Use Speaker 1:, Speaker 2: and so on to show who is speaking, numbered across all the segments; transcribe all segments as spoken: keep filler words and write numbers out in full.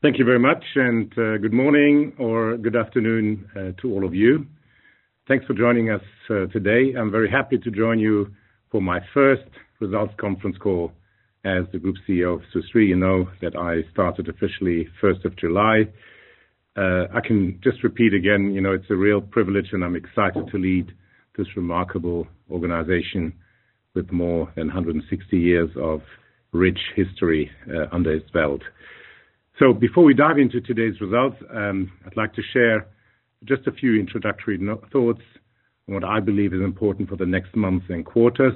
Speaker 1: Thank you very much, and uh, good morning or good afternoon uh, to all of you. Thanks for joining us uh, today. I'm very happy to join you for my first results conference call as the Group C E O of Swiss Re. You know that I started officially first of July. Uh, I can just repeat again, you know, it's a real privilege, and I'm excited to lead this remarkable organization with more than one hundred sixty years of rich history uh, under its belt. So before we dive into today's results, um, I'd like to share just a few introductory no- thoughts on what I believe is important for the next months and quarters.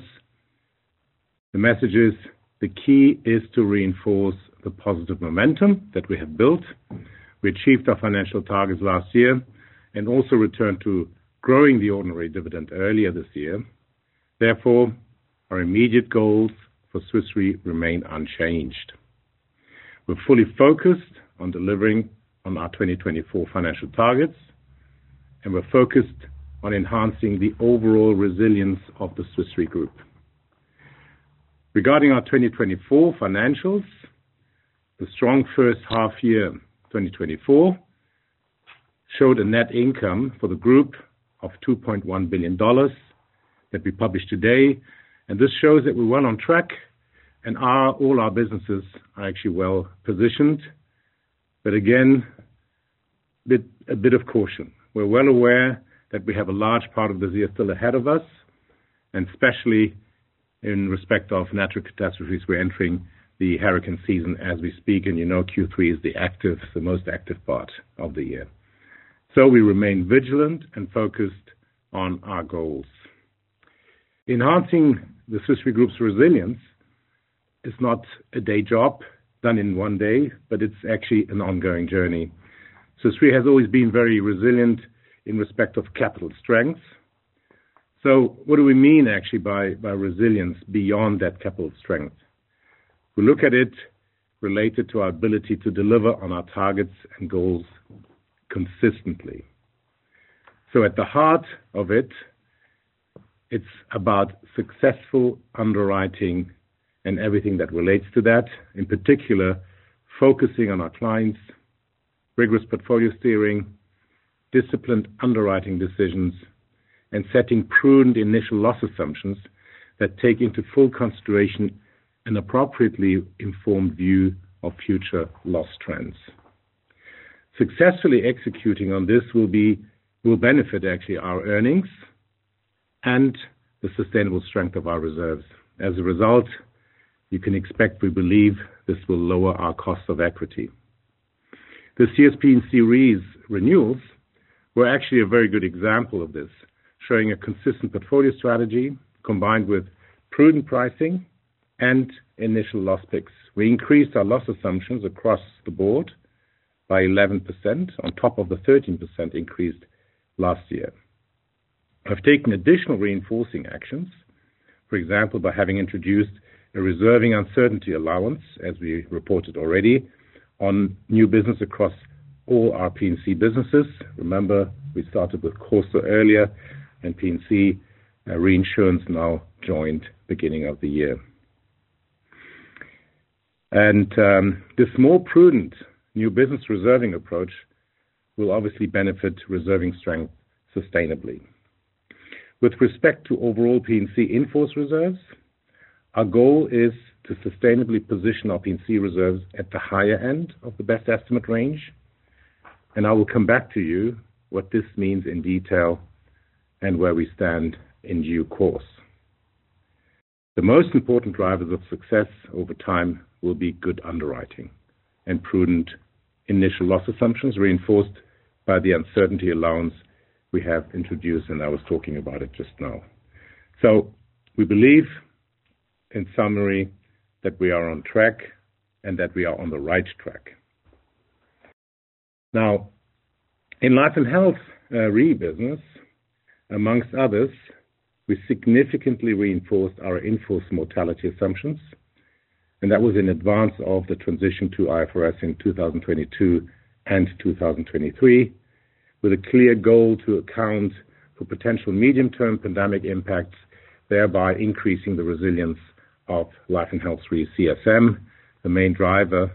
Speaker 1: The message is the key is to reinforce the positive momentum that we have built. We achieved our financial targets last year and also returned to growing the ordinary dividend earlier this year. Therefore, our immediate goals for Swiss Re remain unchanged. We're fully focused on delivering on our twenty twenty-four financial targets, and we're focused on enhancing the overall resilience of the Swiss Re Group. Regarding our twenty twenty-four financials, the strong first half year twenty twenty-four showed a net income for the group of two point one billion dollars that we published today, and this shows that we're well on track and our, all our businesses are actually well positioned. But again, bit, a bit of caution. We're well aware that we have a large part of the year still ahead of us, and especially in respect of natural catastrophes, we're entering the hurricane season as we speak, and you know Q three is the active, the most active part of the year. So we remain vigilant and focused on our goals. Enhancing the Swiss Re Group's resilience is not a day job done in one day, but it's actually an ongoing journey. Swiss Re has always been very resilient in respect of capital strength. So what do we mean actually by, by resilience beyond that capital strength? We look at it related to our ability to deliver on our targets and goals consistently. So at the heart of it, it's about successful underwriting and everything that relates to that, in particular, focusing on our clients, rigorous portfolio steering, disciplined underwriting decisions, and setting prudent initial loss assumptions that take into full consideration an appropriately informed view of future loss trends. Successfully executing on this will be will benefit actually our earnings and the sustainable strength of our reserves. As a result, you can expect, we believe, this will lower our cost of equity. This year's P and C Re's renewals were actually a very good example of this, showing a consistent portfolio strategy combined with prudent pricing and initial loss picks. We increased our loss assumptions across the board by eleven percent on top of the thirteen percent increase last year. I've taken additional reinforcing actions, for example, by having introduced a reserving uncertainty allowance, as we reported already, on new business across all our P and C businesses. Remember, we started with Corso earlier, and P and C uh, reinsurance now joined beginning of the year. And um, this more prudent new business reserving approach will obviously benefit reserving strength sustainably. With respect to overall P and C in-force reserves, our goal is to sustainably position our P and C reserves at the higher end of the best estimate range, and I will come back to you what this means in detail and where we stand in due course. The most important drivers of success over time will be good underwriting and prudent initial loss assumptions reinforced by the uncertainty allowance we have introduced, and I was talking about it just now. So we believe, in summary, that we are on track and that we are on the right track. Now, in Life and Health uh, Re business, amongst others, we significantly reinforced our in-force mortality assumptions, and that was in advance of the transition to I F R S in two thousand twenty-two and two thousand twenty-three, with a clear goal to account for potential medium-term pandemic impacts, thereby increasing the resilience of Life and Health Re C S M. The main driver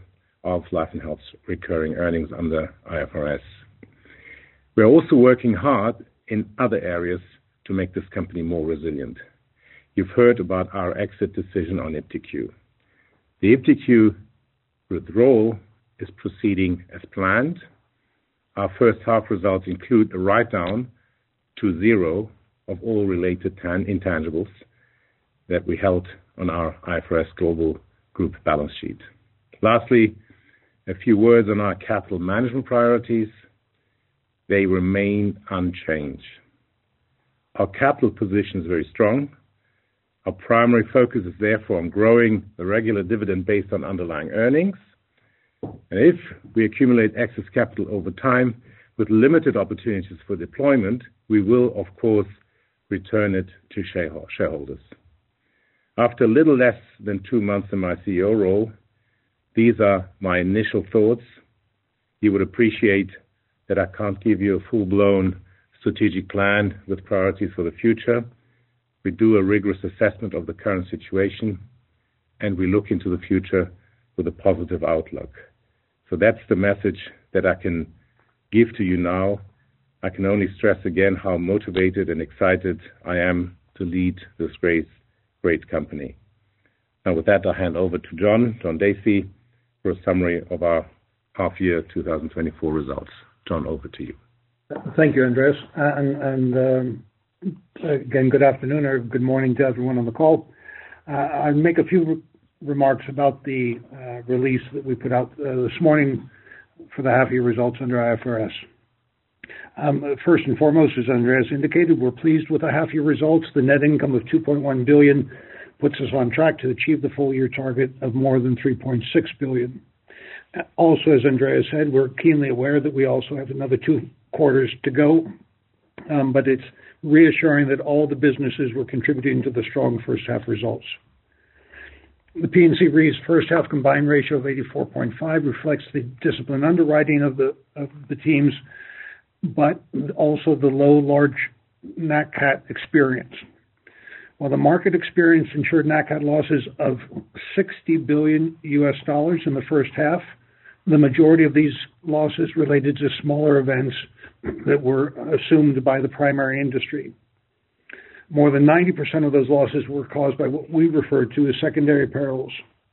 Speaker 1: of Life and Health's recurring earnings under I F R S. We are also working hard in other areas to make this company more resilient. You've heard about our exit decision on iptiQ. The iptiQ withdrawal is proceeding as planned. Our first half results include a write-down to zero of all related intangibles that we held on our I F R S Global Group balance sheet. Lastly, a few words on our capital management priorities. They remain unchanged. Our capital position is very strong. Our primary focus is therefore on growing the regular dividend based on underlying earnings. And if we accumulate excess capital over time with limited opportunities for deployment, we will, of course, return it to shareholders. After a little less than two months in my C E O role, these are my initial thoughts. You would appreciate that I can't give you a full-blown strategic plan with priorities for the future. We do a rigorous assessment of the current situation, and we look into the future with a positive outlook. So that's the message that I can give to you now. I can only stress again how motivated and excited I am to lead this great, great company. Now with that, I'll hand over to John, John Dacey, for a summary of our half-year two thousand twenty-four results. John, over to you.
Speaker 2: Thank you, Andreas. And, and um, again, good afternoon or good morning to everyone on the call. Uh, I'll make a few re- remarks about the uh, release that we put out uh, this morning for the half-year results under I F R S. Um, first and foremost, as Andreas indicated, we're pleased with the half-year results. The net income of two point one billion dollars puts us on track to achieve the full-year target of more than three point six billion dollars. Also, as Andreas said, we're keenly aware that we also have another two quarters to go, um, but it's reassuring that all the businesses were contributing to the strong first half results. The P and C Re's first half combined ratio of eighty-four point five reflects the disciplined underwriting of the of the teams, but also the low large Nat Cat experience. While the market experienced insured Nat Cat losses of sixty billion U S dollars in the first half, the majority of these losses related to smaller events that were assumed by the primary industry. More than ninety percent of those losses were caused by what we refer to as secondary perils.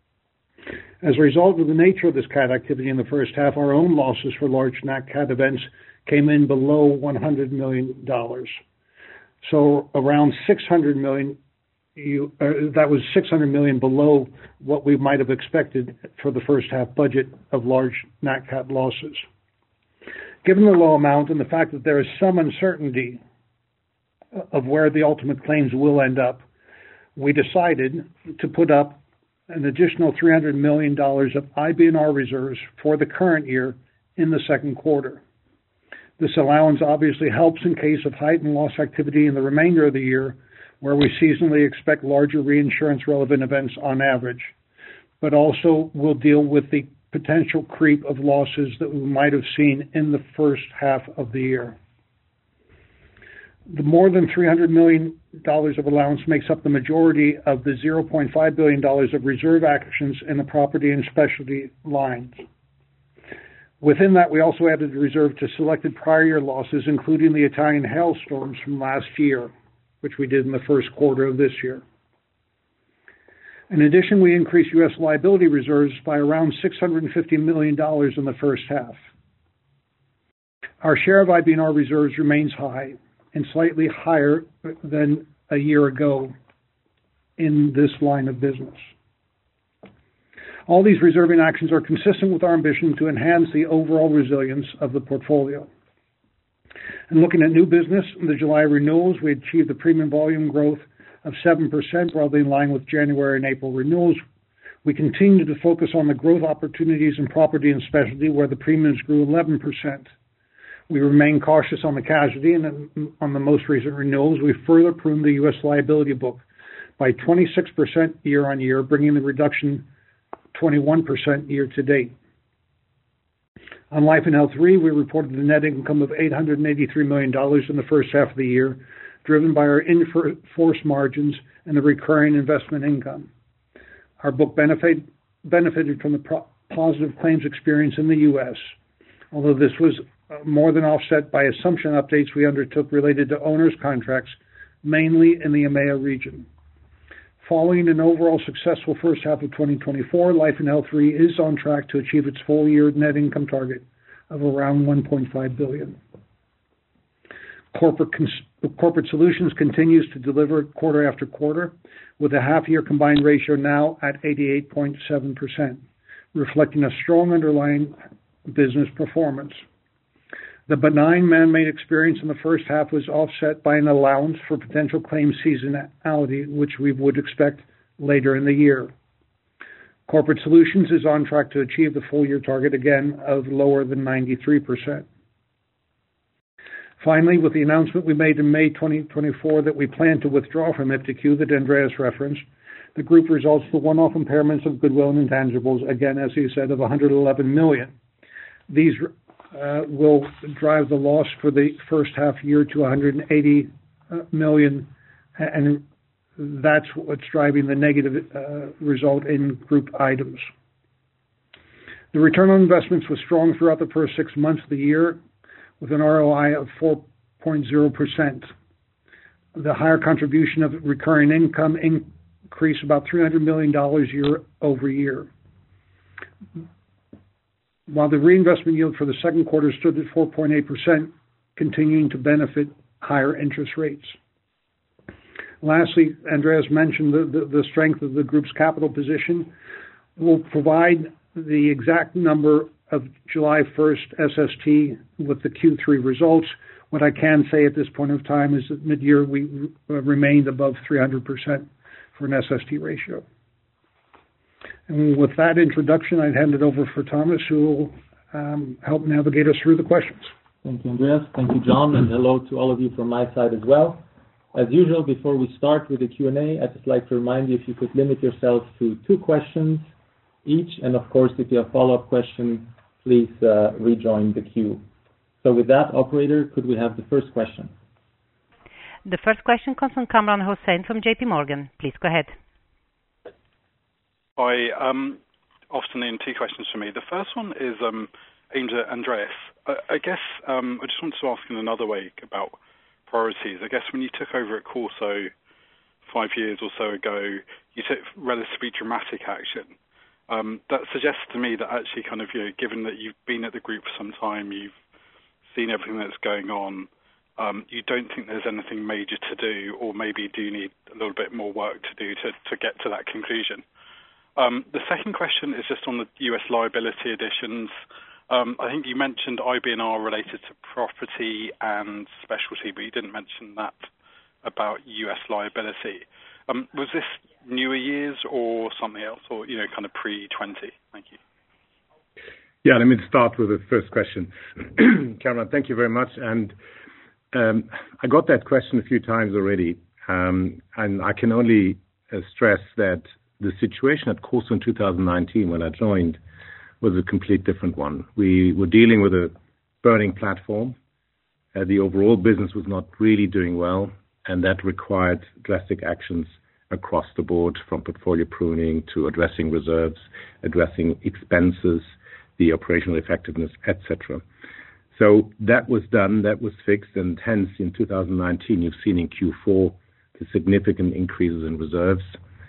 Speaker 2: As a result of the nature of this cat activity in the first half, our own losses for large Nat Cat events came in below one hundred million dollars. So around six hundred million dollars, you, uh, that was six hundred million dollars below what we might have expected for the first half budget of large Nat Cat losses. Given the low amount and the fact that there is some uncertainty of where the ultimate claims will end up, we decided to put up an additional three hundred million dollars of I B N R reserves for the current year in the second quarter. This allowance obviously helps in case of heightened loss activity in the remainder of the year, where we seasonally expect larger reinsurance-relevant events on average, but also will deal with the potential creep of losses that we might have seen in the first half of the year. The more than three hundred million dollars of allowance makes up the majority of the zero point five billion dollars of reserve actions in the property and specialty lines. Within that, we also added a reserve to selected prior year losses, including the Italian hailstorms from last year, which we did in the first quarter of this year. In addition, we increased U S liability reserves by around six hundred fifty million dollars in the first half. Our share of I B N R reserves remains high and slightly higher than a year ago in this line of business. All these reserving actions are consistent with our ambition to enhance the overall resilience of the portfolio. And looking at new business, in the July renewals, we achieved a premium volume growth of seven percent, broadly in line with January and April renewals. We continue to focus on the growth opportunities in property and specialty, where the premiums grew eleven percent. We remain cautious on the casualty, and on the most recent renewals, we further pruned the U S liability book by twenty-six percent year on year, bringing the reduction twenty-one percent year to date. On Life and Health Re, we reported a net income of eight hundred eighty-three million dollars in the first half of the year, driven by our in-force margins and the recurring investment income. Our book benefit, benefited from the pro- positive claims experience in the U S, although this was more than offset by assumption updates we undertook related to owners' contracts, mainly in the EMEA region. Following an overall successful first half of twenty twenty-four, Life and Health Re is on track to achieve its full-year net income target of around one point five billion dollars. Corporate, cons- Corporate Solutions continues to deliver quarter after quarter, with a half-year combined ratio now at eighty-eight point seven percent, reflecting a strong underlying business performance. The benign man-made experience in the first half was offset by an allowance for potential claim seasonality, which we would expect later in the year. Corporate Solutions is on track to achieve the full-year target again of lower than ninety-three percent. Finally, with the announcement we made in May twenty twenty-four that we plan to withdraw from iptiQ that Andreas referenced, the group results for one-off impairments of goodwill and intangibles, again, as he said, of one hundred eleven million dollars. These uh, will drive the loss for the first half year to one hundred eighty million dollars, and that's what's driving the negative uh, result in group items. The return on investments was strong throughout the first six months of the year, with an R O I of four point zero percent. The higher contribution of recurring income increased about three hundred million dollars year over year, while the reinvestment yield for the second quarter stood at four point eight percent, continuing to benefit higher interest rates. Lastly, Andreas mentioned the, the, the strength of the group's capital position. We'll provide the exact number of July first S S T with the Q three results. What I can say at this point of time is that mid-year we uh, remained above three hundred percent for an S S T ratio. And with that introduction, I'd hand it over for Thomas, who will um, help navigate us through the questions.
Speaker 3: Thank you, Andreas. Thank you, John, and hello to all of you from my side as well. As usual, before we start with the Q and A, I'd just like to remind you if you could limit yourselves to two questions each, and of course, if you have follow-up questions, please uh, rejoin the queue. So with that, operator, could we have the first question?
Speaker 4: The first question comes from Kamran Hossain from J P Morgan. Please go ahead.
Speaker 5: Hi. Um, afternoon, two questions for me. The first one is um, aimed at Andreas. I, I guess um, I just wanted to ask in another way about priorities. I guess when you took over at Corso five years or so ago, you took relatively dramatic action. Um, that suggests to me that actually kind of, you know, given that you've been at the group for some time, you've seen everything that's going on, um, you don't think there's anything major to do, or maybe do you need a little bit more work to do to, to get to that conclusion? Um, the second question is just on the U S liability additions. Um, I think you mentioned I B N R related to property and specialty, but you didn't mention that about U S liability. Um, was this newer years or something else, or, you know, kind of pre twenty? Thank you.
Speaker 1: Yeah, let me start with the first question. Cameron, thank you very much. And um, I got that question a few times already, um, and I can only uh, stress that the situation at Corso in two thousand nineteen, when I joined, was a complete different one. We were dealing with a burning platform. Uh, the overall business was not really doing well, and that required drastic actions across the board, from portfolio pruning to addressing reserves, addressing expenses, the operational effectiveness, et cetera. So that was done, that was fixed, and hence in two thousand nineteen, you've seen in Q four the significant increases in reserves.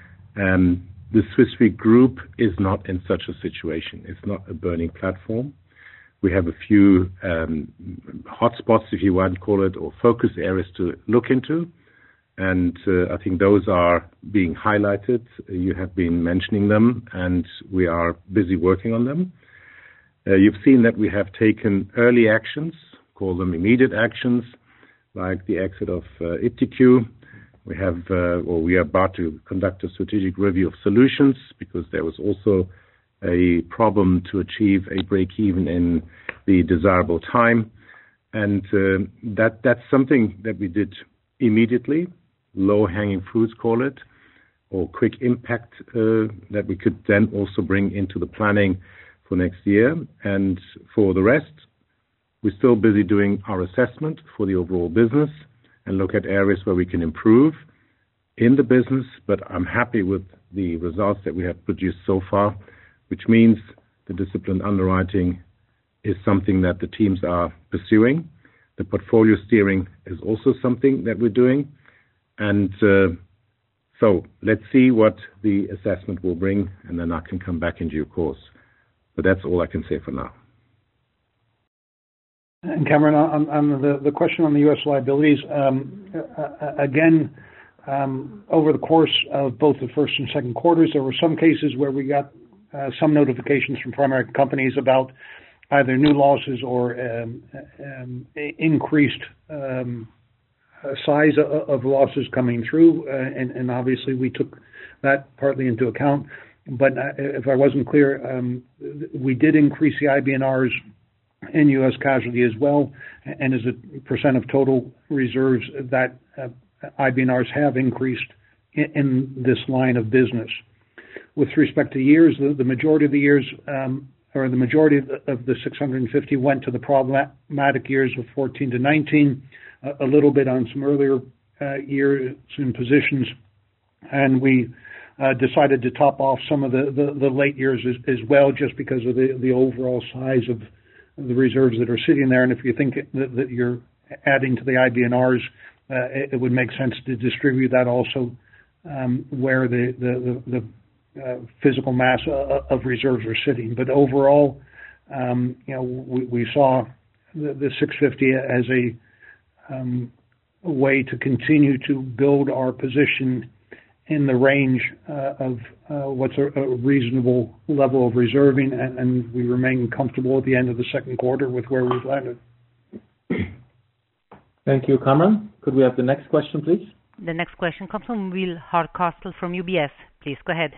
Speaker 1: Um, the Swiss Re Group is not in such a situation. It's not a burning platform. We have a few um, hotspots, if you want to call it, or focus areas to look into. And uh, I think those are being highlighted. You have been mentioning them, and we are busy working on them. Uh, you've seen that we have taken early actions, call them immediate actions, like the exit of uh, iptiQ. We have, uh, or we are about to conduct a strategic review of solutions, because there was also a problem to achieve a break-even in the desirable time. And uh, that that's something that we did immediately, low-hanging fruits, call it, or quick impact uh, that we could then also bring into the planning for next year. And for the rest, we're still busy doing our assessment for the overall business and look at areas where we can improve in the business. But I'm happy with the results that we have produced so far, which means The disciplined underwriting is something that the teams are pursuing. The portfolio steering is also something that we're doing. And uh, so let's see what the assessment will bring, and then I can come back in due course. But that's all I can say for now.
Speaker 2: And Cameron, on, on the, the question on the U S liabilities, um, uh, again, um, over the course of both the first and second quarters, there were some cases where we got uh, some notifications from primary companies about either new losses or um, um, increased um, size of, of losses coming through, uh, and, and obviously we took that partly into account. But uh, if I wasn't clear, um, we did increase the I B N Rs in U S casualty as well, and as a percent of total reserves, that uh, I B N Rs have increased in, in this line of business. With respect to years, the, the majority of the years, um, or the majority of the, of the six hundred fifty went to the problematic years of fourteen to nineteen, a, a little bit on some earlier uh, years and positions, and we uh, decided to top off some of the, the, the late years as, as well, just because of the, the overall size of the reserves that are sitting there. And if you think that, that you're adding to the I B N Rs, uh, it, it would make sense to distribute that also um, where the, the, the, the uh, physical mass of reserves are sitting. But overall, um, you know, we, we saw the, the six fifty as a, um, a way to continue to build our position in the range uh, of uh, what's a, a reasonable level of reserving, and, and we remain comfortable at the end of the second quarter with where we've landed.
Speaker 3: Thank you, Cameron. Could we have the next question, please?
Speaker 4: The next question comes from Will Hardcastle from U B S. Please go ahead.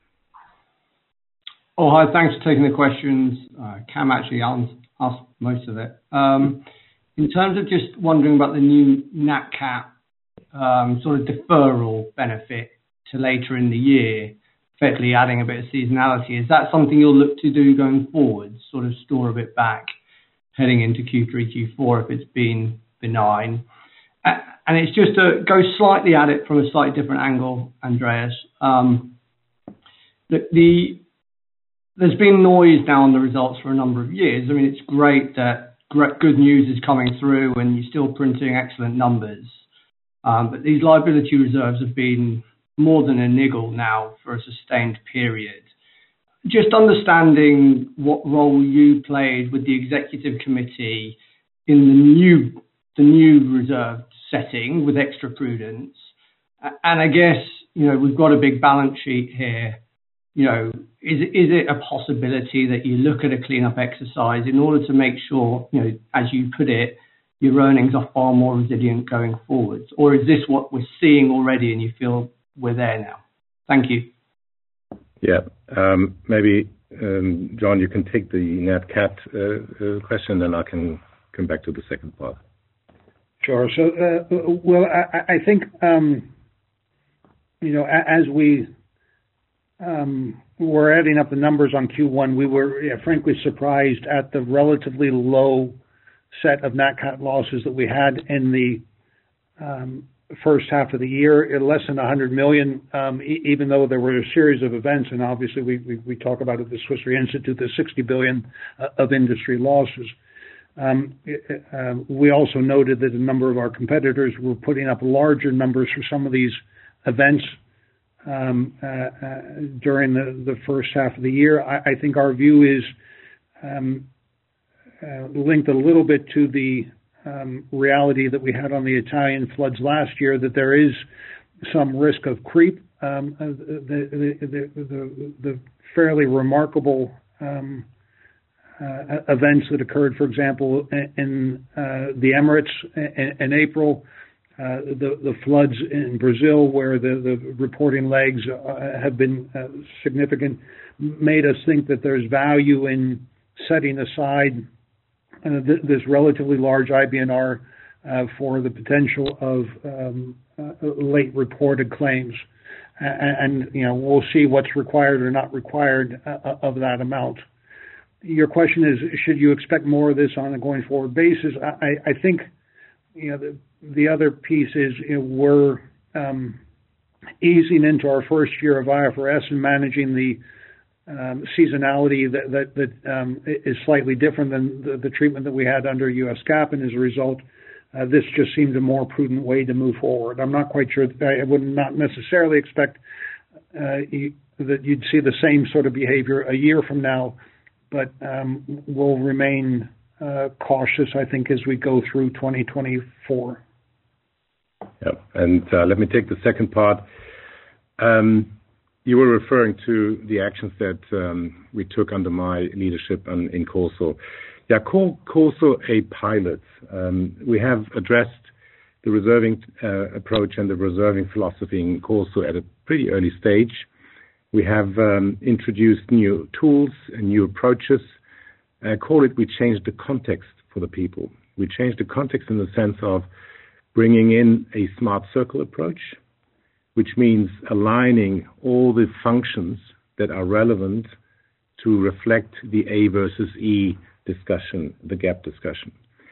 Speaker 6: Oh, hi. Thanks for taking the questions. Uh, Cam actually asked most of it. Um, in terms of just wondering about the new Nat Cat um, sort of deferral benefit to later in the year, effectively adding a bit of seasonality. Is that something you'll look to do going forward, sort of store a bit back heading into Q three, Q four if it's been benign? And it's just to go slightly at it from a slightly different angle, Andreas. Um, the, the there's been noise now on the results for a number of years. I mean, it's great that great, good news is coming through and you're still printing excellent numbers. Um, but these liability reserves have been more than a niggle now for a sustained period. Just understanding what role you played with the executive committee in the new the new reserve setting with extra prudence. And I guess, you know, we've got a big balance sheet here. You know, is is it a possibility that you look at a cleanup exercise in order to make sure, you know, as you put it, your earnings are far more resilient going forwards? Or is this what we're seeing already and you feel we're there now? Thank you.
Speaker 1: Yeah, um, maybe, um, John, you can take the Nat Cat uh, uh, question, then I can come back to the second part.
Speaker 2: Sure. So, uh, well, I, I think, um, you know, as we um, were adding up the numbers on Q one, we were yeah, frankly surprised at the relatively low set of Nat Cat losses that we had in the um, first half of the year, less than one hundred million, um, e- even though there were a series of events, and obviously we, we, we talk about at the Swiss Re Institute, the sixty billion uh, of industry losses. Um, uh, we also noted that a number of our competitors were putting up larger numbers for some of these events um, uh, uh, during the, the first half of the year. I, I think our view is um, uh, linked a little bit to the um, reality that we had on the Italian floods last year, that there is some risk of creep. Um, uh, the, the, the, the, the fairly remarkable um, Uh, events that occurred, for example, in, in uh, the Emirates in, in April, uh, the, the floods in Brazil, where the, the reporting lags uh, have been uh, significant, made us think that there's value in setting aside uh, th- this relatively large I B N R uh, for the potential of um, uh, late reported claims. And, and, you know, we'll see what's required or not required uh, of that amount. Your question is, should you expect more of this on a going forward basis? I, I think, you know, the, the other piece is, you know, we're um, easing into our first year of I F R S and managing the um, seasonality that that, that um, is slightly different than the, the treatment that we had under U S GAAP, and as a result, uh, this just seemed a more prudent way to move forward. I'm not quite sure. I would not necessarily expect uh, you, that you'd see the same sort of behavior a year from now, but um, we'll remain uh, cautious, I think, as we go through twenty twenty-four.
Speaker 1: Yeah, and uh, let me take the second part. Um, you were referring to the actions that um, we took under my leadership on, in CorSo. Yeah, call CorSo a pilot. Um, we have addressed the reserving uh, approach and the reserving philosophy in CorSo at a pretty early stage. We have um, introduced new tools and new approaches. I call it, we changed the context for the people. We changed the context in the sense of bringing in a smart circle approach, which means aligning all the functions that are relevant to reflect the A versus E discussion, the gap discussion.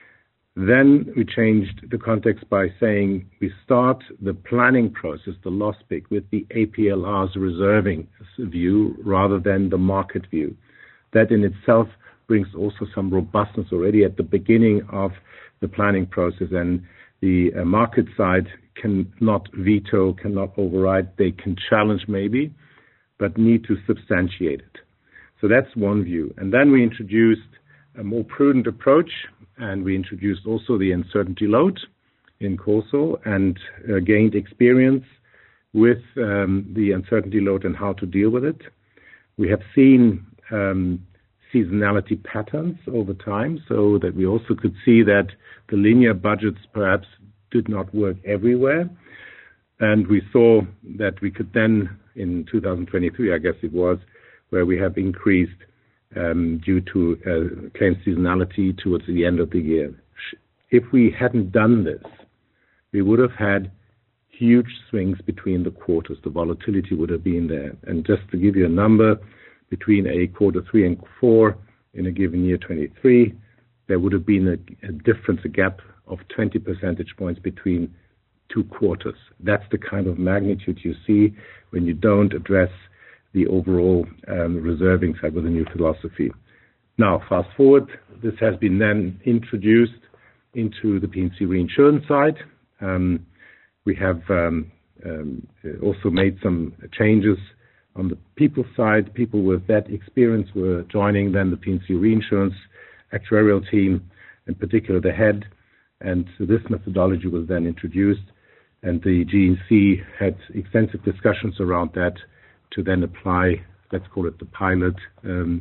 Speaker 1: Then we changed the context by saying we start the planning process, the loss pick, with the A P L R's reserving view rather than the market view. That in itself brings also some robustness already at the beginning of the planning process, and the uh, market side cannot veto, cannot override. They can challenge maybe, but need to substantiate it. So that's one view. And then we introduced a more prudent approach, and we introduced also the uncertainty load in CorSo and uh, gained experience with um, the uncertainty load and how to deal with it. We have seen um, seasonality patterns over time, so that we also could see that the linear budgets perhaps did not work everywhere. And we saw that we could then, in two thousand twenty-three, I guess it was, where we have increased um, due to uh, claim seasonality towards the end of the year. If we hadn't done this, we would have had huge swings between the quarters. The volatility would have been there. And just to give you a number, between a quarter three and four in a given year, twenty-three, there would have been a, a difference, a gap of twenty percentage points between two quarters. That's the kind of magnitude you see when you don't address the overall um, reserving side with a new philosophy. Now, fast forward, this has been then introduced into the P and C reinsurance side. Um, we have um, um, also made some changes on the people side. People with that experience were joining then the P and C reinsurance actuarial team, in particular the head, and so this methodology was then introduced, and the G and C had extensive discussions around that to then apply, let's call it the pilot um,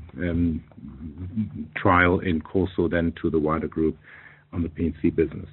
Speaker 1: um, trial in CorSo then to the wider group on the P and C business.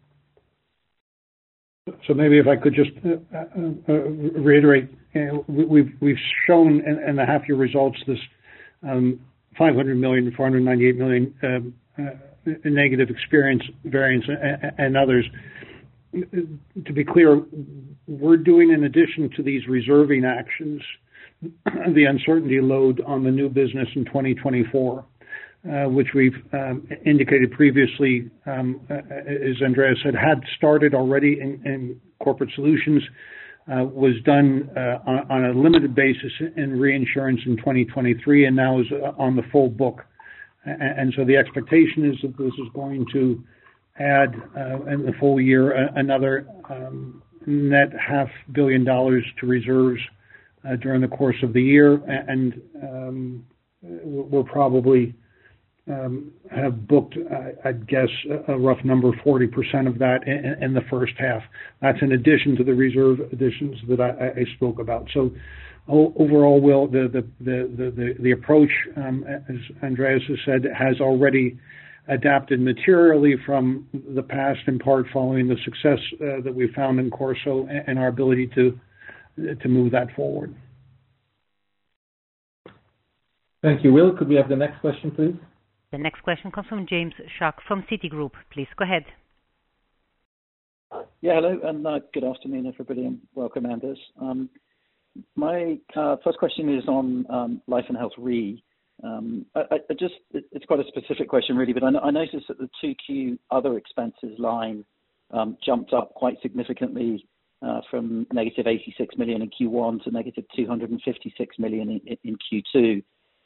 Speaker 2: So maybe if I could just uh, uh, reiterate, uh, we've we've shown in, in the half-year results this um, five hundred million, four hundred ninety-eight million um, uh, negative experience variance and, and others. To be clear, we're doing, in addition to these reserving actions, the uncertainty load on the new business in twenty twenty-four. Uh, which we've um, indicated previously, um, uh, as Andreas said, had started already in, in corporate solutions, uh, was done uh, on, on a limited basis in reinsurance in twenty twenty-three, and now is on the full book. And, and so the expectation is that this is going to add uh, in the full year another um, net half billion dollars to reserves uh, during the course of the year, and um, we're probably Um, have booked, uh, I'd guess, a rough number, forty percent of that in, in the first half. That's in addition to the reserve additions that I, I spoke about. So o- overall, Will, the, the, the, the, the approach, um, as Andreas has said, has already adapted materially from the past, in part following the success uh, that we found in CorSo and, and our ability to, to move that forward.
Speaker 3: Thank you, Will. Could we have the next question, please?
Speaker 4: The next question comes from James Shuck from Citigroup. Please go ahead.
Speaker 7: Yeah, hello, and uh, good afternoon, everybody, and welcome, Anders. Um, my uh, first question is on um, Life and Health Re. Um, I, I just, it, it's quite a specific question, really, but I, I noticed that the two Q other expenses line um, jumped up quite significantly uh, from negative eighty-six million in Q one to negative two hundred fifty-six million in, in Q two.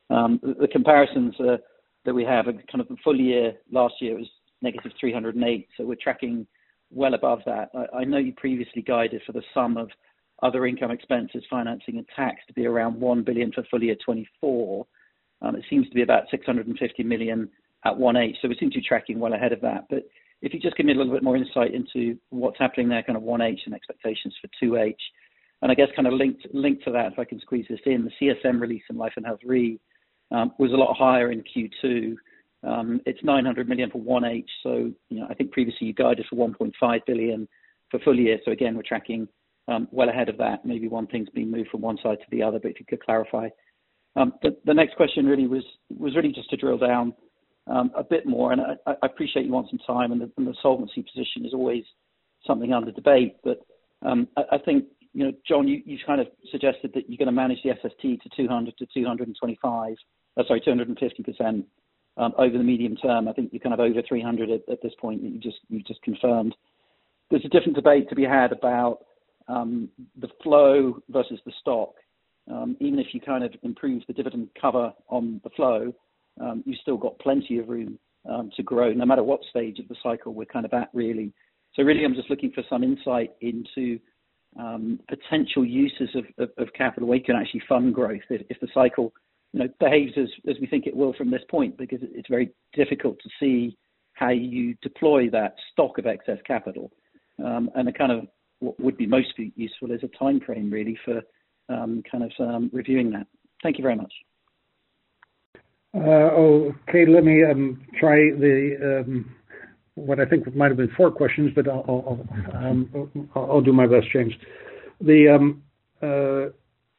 Speaker 7: Um, the, the comparisons uh, that we have are kind of the full year last year was negative three hundred eight, so we're tracking well above that. I, I know you previously guided for the sum of other income expenses, financing and tax to be around one billion for full year twenty-four. Um, it seems to be about six hundred fifty million at one H, so we seem to be tracking well ahead of that. But if you just give me a little bit more insight into what's happening there, kind of one H and expectations for two H. And I guess kind of linked linked to that, if I can squeeze this in, the C S M release in Life and Health Re um, was a lot higher in Q two. Um, it's nine hundred million for one H, so you know I think previously you guided for one point five billion for full year. So again, we're tracking um, well ahead of that. Maybe one thing's been moved from one side to the other, but if you could clarify. Um, the, the next question really was was really just to drill down um, a bit more, and I, I appreciate you want some time, and the, and the solvency position is always something under debate, but um, I, I think. You know, John, you, you've kind of suggested that you're going to manage the S S T to two hundred to two hundred twenty-five, uh, sorry, two hundred fifty percent um, over the medium term. I think you're kind of over three hundred at, at this point that you just you just confirmed. There's a different debate to be had about um, the flow versus the stock. Um, even if you kind of improve the dividend cover on the flow, um, you've still got plenty of room um, to grow, no matter what stage of the cycle we're kind of at, really. So really, I'm just looking for some insight into Um, potential uses of, of, of capital where you can actually fund growth if, if the cycle, you know, behaves as, as we think it will from this point, because it's very difficult to see how you deploy that stock of excess capital. Um, and the kind of what would be most useful is a time frame really for um, kind of um, reviewing that. Thank you very much.
Speaker 2: Uh, okay, let me um, try the um, what I think might have been four questions, but I'll, I'll, um, I'll do my best, James. The um, uh,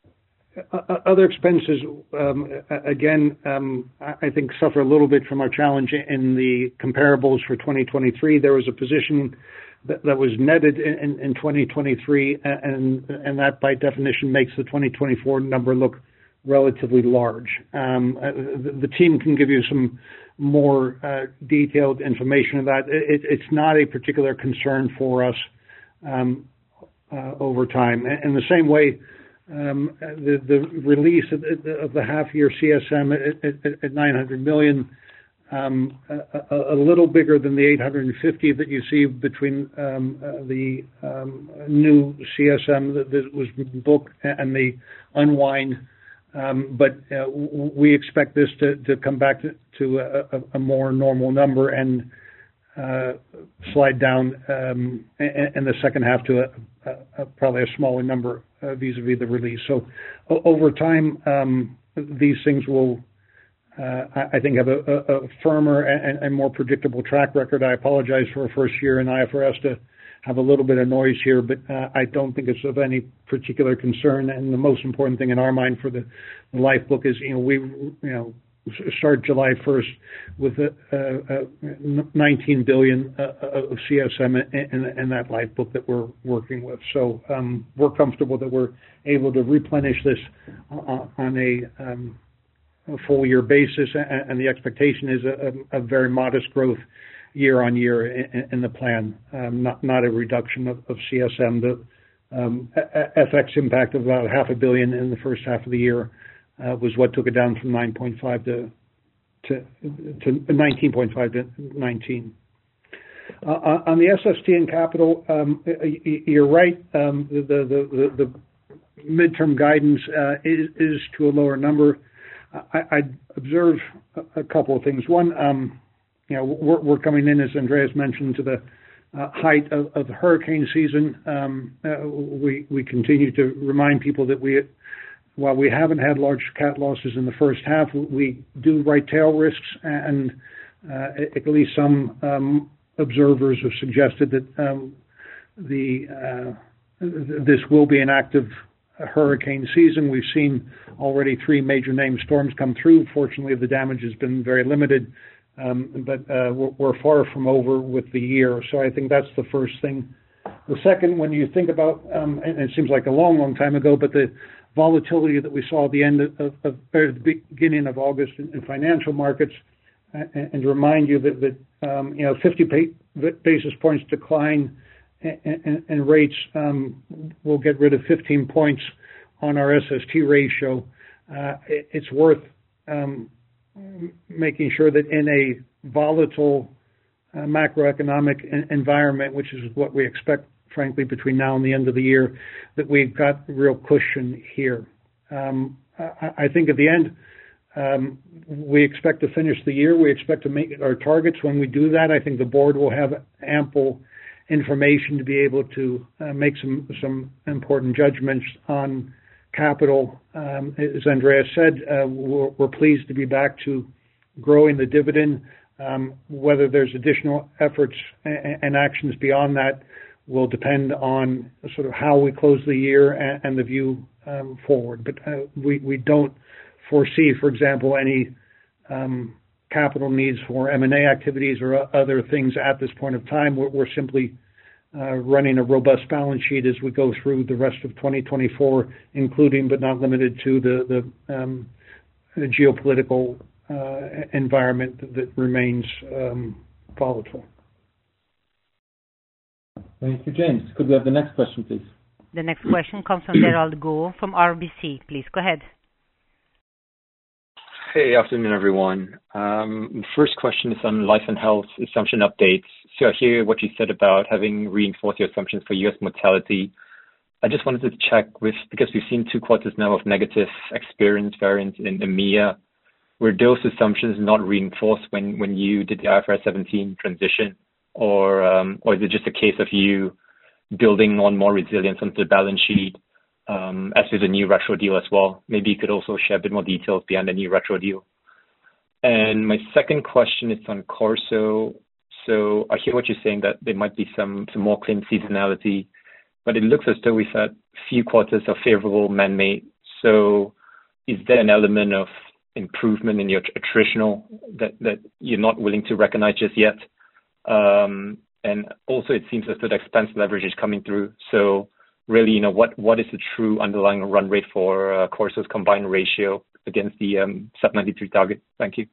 Speaker 2: other expenses, um, again, um, I think suffer a little bit from our challenge in the comparables for twenty twenty-three. There was a position that, that was netted in, in twenty twenty-three, and, and that by definition makes the twenty twenty-four number look relatively large. Um, the, the team can give you some more uh, detailed information on that. It, it's not a particular concern for us um, uh, over time. In the same way, um, the, the release of the, of the half-year C S M at, at, at nine hundred million, um, a, a little bigger than the eight hundred fifty that you see between um, uh, the um, new C S M that, that was booked and the unwind. Um, but uh, w- we expect this to, to come back to, to a, a more normal number and uh, slide down um, in, in the second half to a, a, a probably a smaller number uh, vis-a-vis the release. So o- over time, um, these things will, uh, I, I think, have a, a, a firmer and, and more predictable track record. I apologize for a first year in I F R S to have a little bit of noise here, but uh, I don't think it's of any particular concern. And the most important thing in our mind for the, the life book is, you know, we, you know, start July first with a, a, a nineteen billion uh, of C S M in, in, in that life book that we're working with. So um, we're comfortable that we're able to replenish this on, on a, um, a full year basis, and, and the expectation is a, a, a very modest growth year on year in, in the plan, um, not not a reduction of, of C S M. The um, F X impact of about half a billion in the first half of the year uh, was what took it down from nine point five to to, to nineteen point five to nineteen. Uh, on the S S T and capital, um, you're right. Um, the, the, the, the midterm guidance uh, is, is to a lower number. I, I'd observe a, a couple of things. One. Um, You know, we're, we're coming in, as Andreas mentioned, to the uh, height of, of the hurricane season. Um, uh, we we continue to remind people that we, while we haven't had large cat losses in the first half, we do write tail risks, and uh, at least some um, observers have suggested that um, the uh, this will be an active hurricane season. We've seen already three major named storms come through. Fortunately, the damage has been very limited. Um, but uh, we're, we're far from over with the year. So I think that's the first thing. The second, when you think about, um, and it seems like a long, long time ago, but the volatility that we saw at the end of, of, of or the beginning of August in, in financial markets, uh, and, and to remind you that, that um, you know, fifty basis points decline and, and rates um, will get rid of fifteen points on our S S T ratio. Uh, it, it's worth um, making sure that in a volatile uh, macroeconomic environment, which is what we expect, frankly, between now and the end of the year, that we've got real cushion here. Um, I, I think at the end, um, we expect to finish the year. We expect to make our targets. When we do that, I think the board will have ample information to be able to uh, make some some important judgments on capital. Um, as Andreas said, uh, we're, we're pleased to be back to growing the dividend. Um, whether there's additional efforts and, and actions beyond that will depend on sort of how we close the year and, and the view um, forward. But uh, we, we don't foresee, for example, any um, capital needs for M and A activities or other things at this point of time. We're, we're simply uh, running a robust balance sheet as we go through the rest of twenty twenty-four, including but not limited to the, the, um, the geopolitical uh, environment that, that remains um, volatile.
Speaker 3: Thank you, James. Could we have the next question, please?
Speaker 4: The next question comes from Derald Goh from R B C. Please go ahead.
Speaker 8: Hey, afternoon, everyone. Um, first question is on life and health assumption updates. So I hear what you said about having reinforced your assumptions for U S mortality. I just wanted to check with, because we've seen two quarters now of negative experience variance in EMEA. Were those assumptions not reinforced when, when you did the I F R S seventeen transition? Or, um, or is it just a case of you building on more resilience onto the balance sheet? Um, as with the new retro deal as well. Maybe you could also share a bit more details behind the new retro deal. And my second question is on Corso. So I hear what you're saying, that there might be some, some more claim seasonality, but it looks as though we've had a few quarters of favorable man-made. So is there an element of improvement in your attritional that, that you're not willing to recognize just yet? Um, and also it seems as though the expense leverage is coming through. So really, you know, what, what is the true underlying run rate for uh, Corso's combined ratio against the um, sub ninety-three target? Thank you.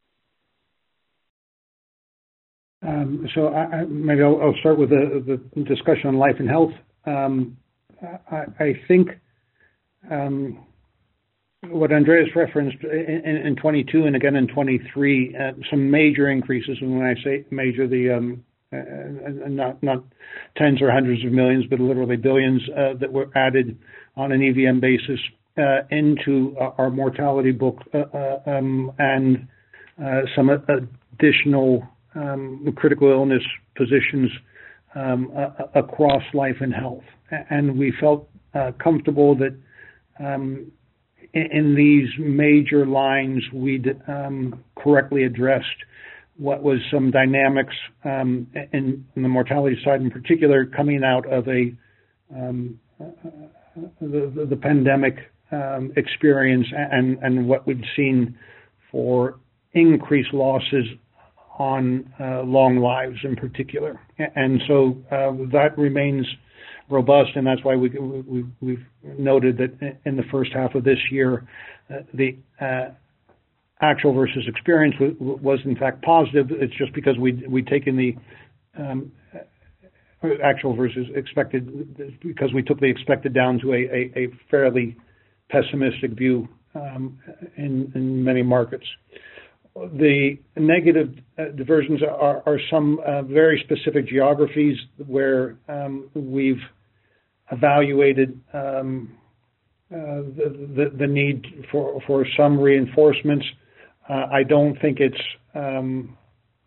Speaker 2: Um, so I, I, maybe I'll, I'll start with the, the discussion on life and health. Um, I, I think um, what Andreas referenced in, in, in twenty-two and again in twenty-three, uh, some major increases, and when I say major, the um, Uh, not not tens or hundreds of millions, but literally billions uh, that were added on an E V M basis uh, into uh, our mortality book uh, uh, um, and uh, some additional um, critical illness positions um, uh, across life and health. And we felt uh, comfortable that um, in, in these major lines we'd um, correctly addressed what was some dynamics um, in, in the mortality side in particular coming out of a um, uh, the, the, the pandemic um, experience and, and what we'd seen for increased losses on uh, long lives in particular. And so uh, that remains robust, and that's why we, we, we've noted that in the first half of this year, uh, the uh, actual versus experience was in fact positive. It's just because we we taken the um, actual versus expected, because we took the expected down to a, a, a fairly pessimistic view um, in, in many markets. The negative uh, diversions are, are some uh, very specific geographies where um, we've evaluated um, uh, the, the, the need for, for some reinforcements. Uh, I don't think it's um,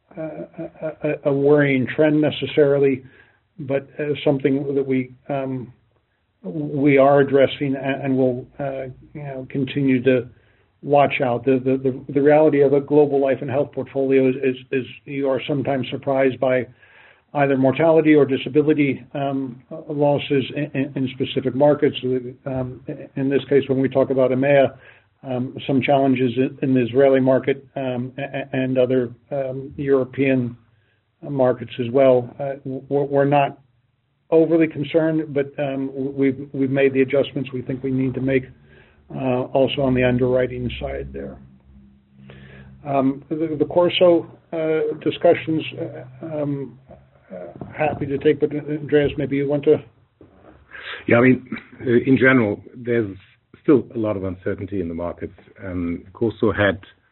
Speaker 2: a, a, a worrying trend necessarily, but uh, something that we um, we are addressing and, and will uh, you know continue to watch out. The, the the the reality of a global life and health portfolio is is, is you are sometimes surprised by either mortality or disability um, losses in, in specific markets. Um, in this case, when we talk about EMEA. Um, some challenges in the Israeli market um, and other um, European markets as well. Uh, we're not overly concerned, but um, we've we've made the adjustments we think we need to make uh, also on the underwriting side there. Um, the, the Corso uh, discussions, uh, um, uh, happy to take, but Andreas, maybe you want to?
Speaker 1: Yeah, I mean, in general, there's still a lot of uncertainty in the markets. Um, Corso had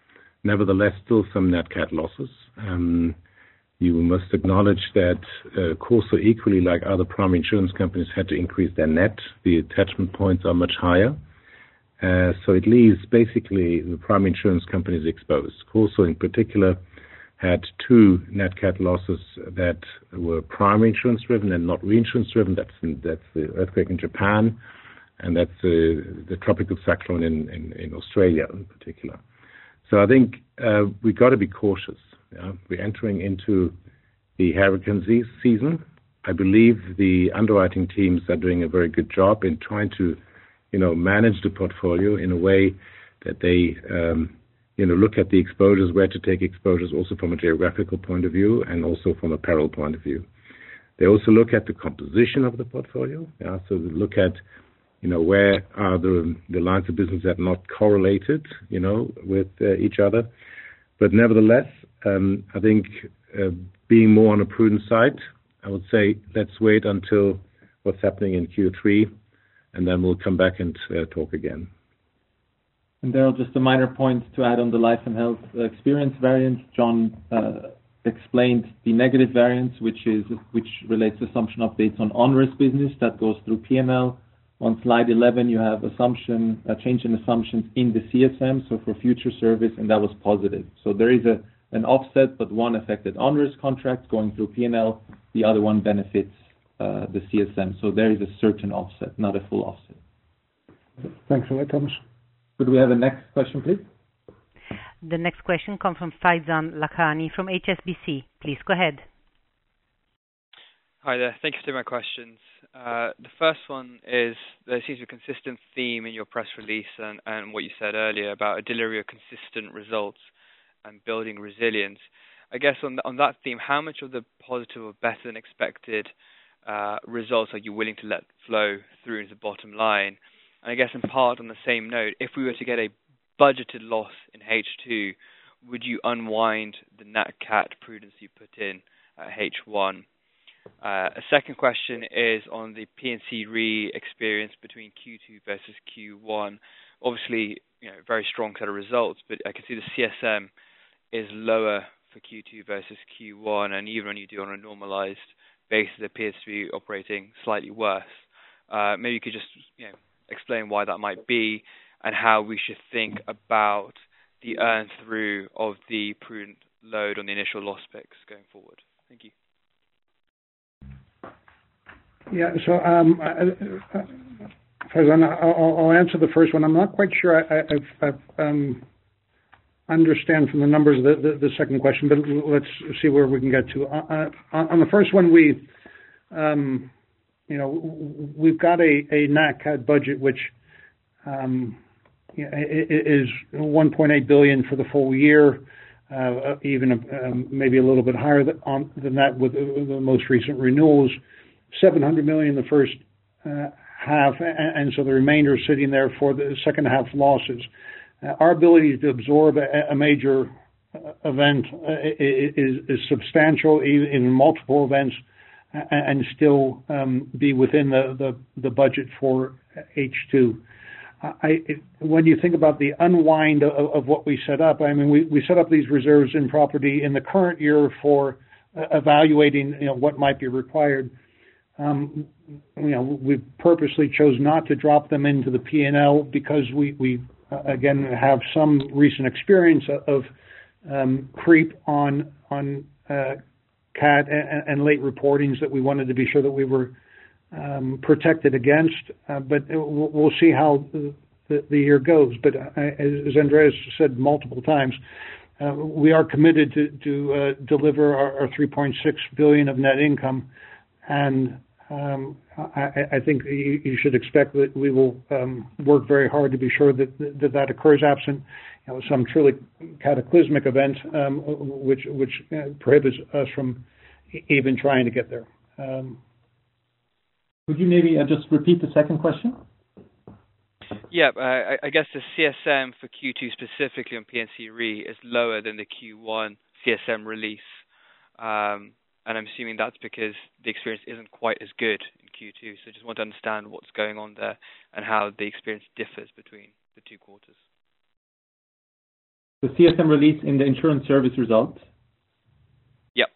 Speaker 1: nevertheless, still some nat cat losses. Um, you must acknowledge that uh, CorSo, equally like other primary insurance companies, had to increase their net. The attachment points are much higher. Uh, so it leaves basically the primary insurance companies exposed. CorSo in particular had two nat cat losses that were primary insurance driven and not reinsurance driven. That's in, that's the earthquake in Japan, and that's uh, the tropical cyclone in, in, in Australia in particular. So I think uh, we got to be cautious. Yeah? We're entering into the hurricane season. I believe the underwriting teams are doing a very good job in trying to, you know, manage the portfolio in a way that they, um, you know, look at the exposures, where to take exposures, also from a geographical point of view and also from a peril point of view. They also look at the composition of the portfolio. Yeah? So they look at, you know, where are the the lines of business that are not correlated, you know, with uh, each other. But nevertheless, um, I think uh, being more on a prudent side, I would say let's wait until what's happening in Q three, and then we'll come back and uh, talk again.
Speaker 3: And Daryl, just a minor point to add on the life and health experience variance. John uh, explained the negative variance, which is which relates to assumption updates on on-risk business that goes through P and L. On slide eleven, you have assumption a change in assumptions in the C S M, so for future service, and that was positive. So there is a an offset, but one affected on-risk contracts going through P and L. The other one benefits uh, the C S M. So there is a certain offset, not a full offset.
Speaker 2: Thanks for that, Thomas.
Speaker 3: Could we have a next question, please?
Speaker 4: The next question comes from Faizan Lakhani from H S B C. Please go ahead.
Speaker 9: Hi there. Thank you for taking my questions. Uh, the first one is there seems to be a consistent theme in your press release and, and what you said earlier about a delivery of consistent results and building resilience. I guess on, the, on that theme, how much of the positive or better than expected uh, results are you willing to let flow through into the bottom line? And I guess in part on the same note, if we were to get a budgeted loss in H two, would you unwind the nat cat prudence you put in at H one? Uh, a second question is on the P and C Re experience between Q two versus Q one. Obviously, you know, very strong set of results, but I can see the C S M is lower for Q two versus Q one, and even when you do on a normalized basis, it appears to be operating slightly worse. Uh, maybe you could just, you know, explain why that might be and how we should think about the earn through of the prudent load on the initial loss picks going forward. Thank you.
Speaker 2: Yeah, so um, uh, I'll, I'll answer the first one. I'm not quite sure I, I, I um, understand from the numbers the, the, the second question, but let's see where we can get to. Uh, on the first one, we, um, you know, we've got a, a nat cat budget which um, is one point eight billion dollars for the full year, uh, even um, maybe a little bit higher than, on, than that with the most recent renewals. seven hundred million dollars in the first uh, half, and, and so the remainder is sitting there for the second half losses. Uh, our ability to absorb a, a major uh, event uh, is, is substantial, even in multiple events, and, and still um, be within the, the, the budget for H two. I, it, when you think about the unwind of, of what we set up, I mean, we, we set up these reserves in property in the current year for uh, evaluating, you know, what might be required. Um, you know, we purposely chose not to drop them into the P and L because we, we uh, again, have some recent experience of um, creep on on uh, cat and, and late reportings that we wanted to be sure that we were um, protected against. Uh, but we'll, we'll see how the, the, the year goes. But uh, as Andreas said multiple times, uh, we are committed to, to uh, deliver our, our three point six billion dollars of net income. And um, I, I think you, you should expect that we will um, work very hard to be sure that that, that occurs absent, you know, some truly cataclysmic event, um, which which uh, prohibits us from even trying to get there. Um,
Speaker 3: Would you maybe uh, just repeat the second question?
Speaker 9: Yeah, uh, I, I guess the C S M for Q two specifically on P and C Re is lower than the Q one C S M release. Um, And I'm assuming that's because the experience isn't quite as good in Q two. So I just want to understand what's going on there and how the experience differs between the two quarters.
Speaker 3: The C S M release in the insurance service results?
Speaker 9: Yep.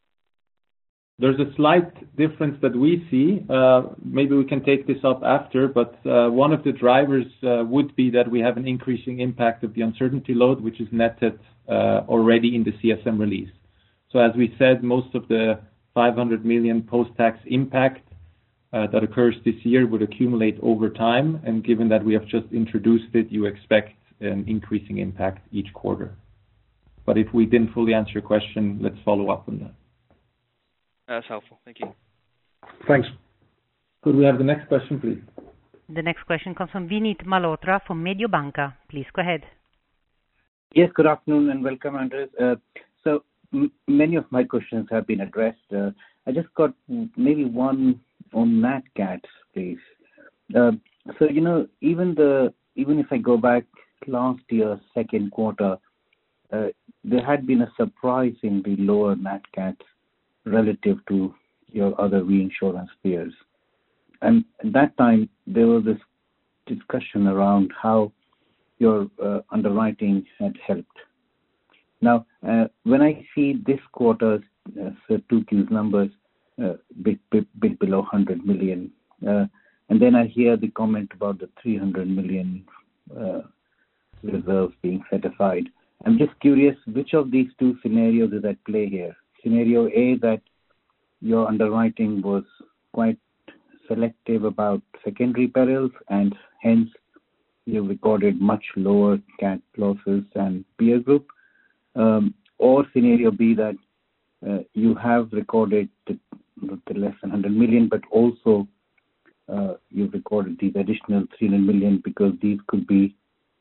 Speaker 3: There's a slight difference that we see. Uh, maybe we can take this up after, but uh, one of the drivers uh, would be that we have an increasing impact of the uncertainty load, which is netted uh, already in the C S M release. So as we said, most of the five hundred million post-tax impact uh, that occurs this year would accumulate over time, and given that we have just introduced it, you expect an increasing impact each quarter. But if we didn't fully answer your question, let's follow up on that.
Speaker 9: That's helpful. Thank you.
Speaker 2: Thanks.
Speaker 3: Could we have the next question, please?
Speaker 4: The next question comes from Vinit Malhotra from Mediobanca. Please go ahead.
Speaker 10: Yes, good afternoon and welcome, Andres. Uh, so m- many of my questions have been addressed. Uh, I just got maybe one on Nat Cat, please. Uh, so, you know, even the even if I go back last year's second quarter, uh, there had been a surprisingly lower Nat Cat relative to your other reinsurance peers. And at that time, there was this discussion around how your uh, underwriting had helped. Now, uh, when I see this quarter's uh, so two Q's numbers, uh, bit, bit, bit below one hundred million, uh, and then I hear the comment about the three hundred million uh, reserves being set aside. I'm just curious, which of these two scenarios is at play here? Scenario A, that your underwriting was quite selective about secondary perils and hence you recorded much lower cat losses than peer group, um, or scenario B, that uh, you have recorded the, the less than one hundred million, but also uh, you've recorded these additional three hundred million because these could be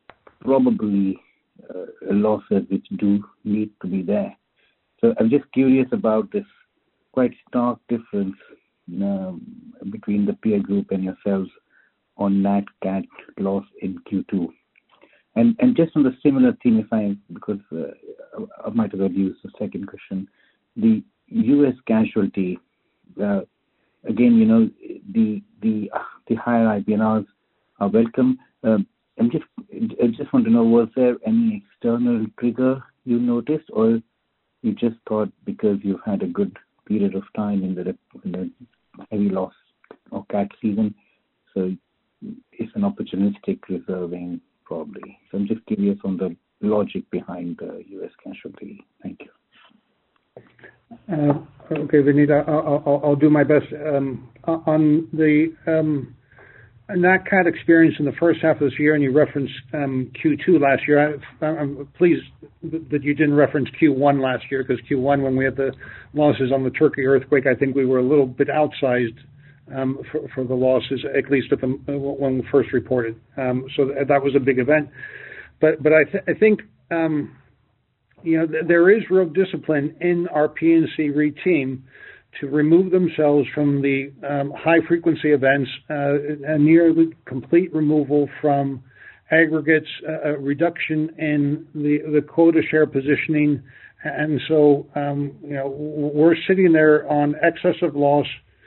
Speaker 10: probably uh, losses which do need to be there. So I'm just curious about this quite stark difference um, between the peer group and yourselves on Nat Cat loss in Q two. And and just on the similar theme, if I, because uh, I might as well use the second question, the U S casualty, uh, again, you know, the the uh, the higher I B N Rs are welcome. Uh, I'm just I just want to know, was there any external trigger you noticed, or you just thought because you've had a good period of time in the, in the heavy loss or cat season, so it's an opportunistic reserving probably. So I'm just curious on the logic behind the U S casualty. Thank you.
Speaker 2: Uh, okay, Vinita, I'll, I'll, I'll do my best. Um, on the um, Nat Cat experience in the first half of this year, and you referenced um, Q two last year, I, I'm pleased that you didn't reference Q one last year, because Q one, when we had the losses on the Turkey earthquake, I think we were a little bit outsized Um, for, for the losses, at least at the, when we first reported. Um, so th- that was a big event. But but I, th- I think um, you know th- there is real discipline in our P and C Re team to remove themselves from the um, high frequency events, uh, a nearly complete removal from aggregates, uh, a reduction in the, the quota share positioning, and so um, you know we're sitting there on excess of loss